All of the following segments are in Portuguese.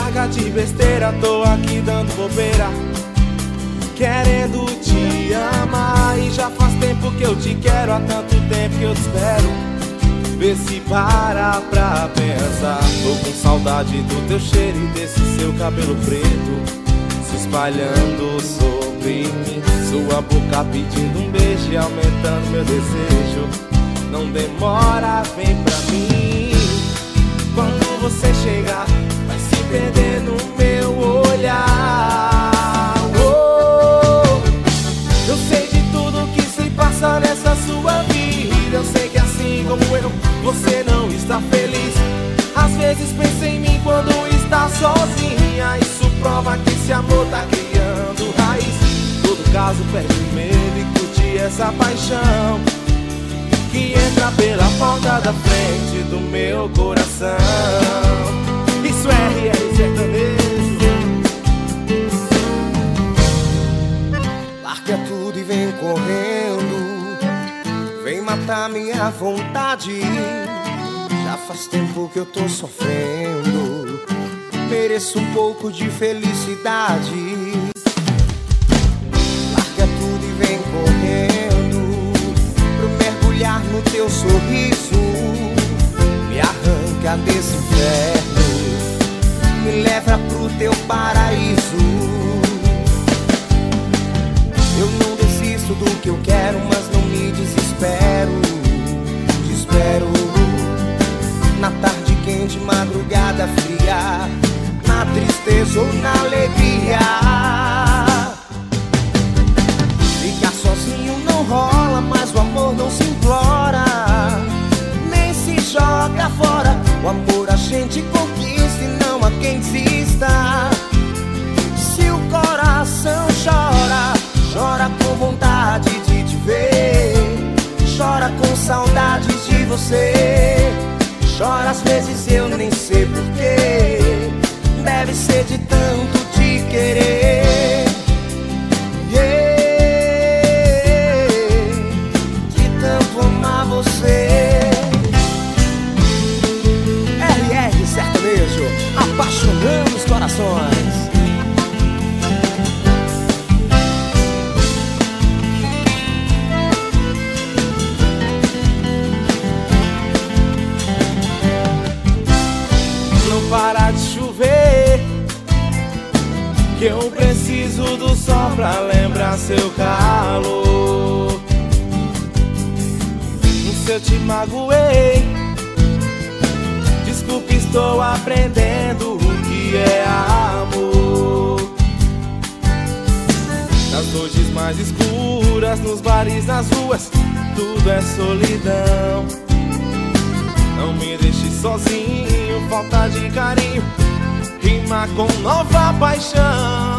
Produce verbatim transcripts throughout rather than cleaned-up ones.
larga de besteira, tô aqui dando bobeira, querendo te amar. E já faz tempo que eu te quero, há tanto tempo que eu te espero. Vê se para pra pensar. Tô com saudade do teu cheiro e desse seu cabelo preto se espalhando sobre mim. Sua boca pedindo um beijo e aumentando meu desejo. Não demora, vem pra mim. Quando você chegar, vai se perder no meu olhar. Oh, eu sei de tudo que se passa nessa sua vida. Eu sei que assim como eu, você não está feliz. Às vezes pensa em mim quando está sozinha. Isso prova que esse amor tá criando raiz. Todo caso perde o medo e curte essa paixão que entra pela porta da frente do meu coração. Isso é R R sertanejo. Larga tudo e vem correndo, vem matar minha vontade. Já faz tempo que eu tô sofrendo, mereço um pouco de felicidade. Larga tudo e vem correndo pra mergulhar no teu sorriso. Me arranca desse inferno, me leva pro teu paraíso. Eu não desisto do que eu quero, mas não me desespero. Te espero na tarde quente, madrugada fria, na tristeza ou na alegria. Ficar sozinho não rola, mas o amor não se implora, nem se joga fora. O amor a gente conquista e não há quem desista. Se o coração chora, chora com vontade de te ver, chora com saudade de você. Chora às vezes eu nem sei porquê, deve ser de tanto te querer. Yeah, de tanto amar você. R R sertanejo, apaixonando os corações. Para de chover, que eu preciso do sol pra lembrar seu calor. Se eu te magoei, desculpe, estou aprendendo o que é amor. Nas noites mais escuras, nos bares, nas ruas, tudo é solidão. Não me deixe sozinho, falta de carinho rima com nova paixão.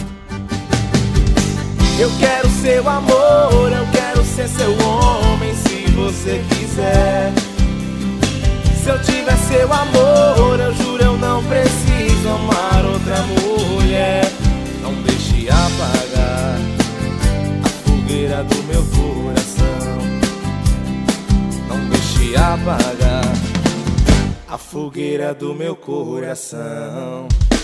Eu quero seu amor, eu quero ser seu homem, se você quiser. Se eu tiver seu amor, eu juro eu não preciso amar outra mulher. Não deixe apagar a fogueira do meu coração. Não deixe apagar a fogueira do meu coração.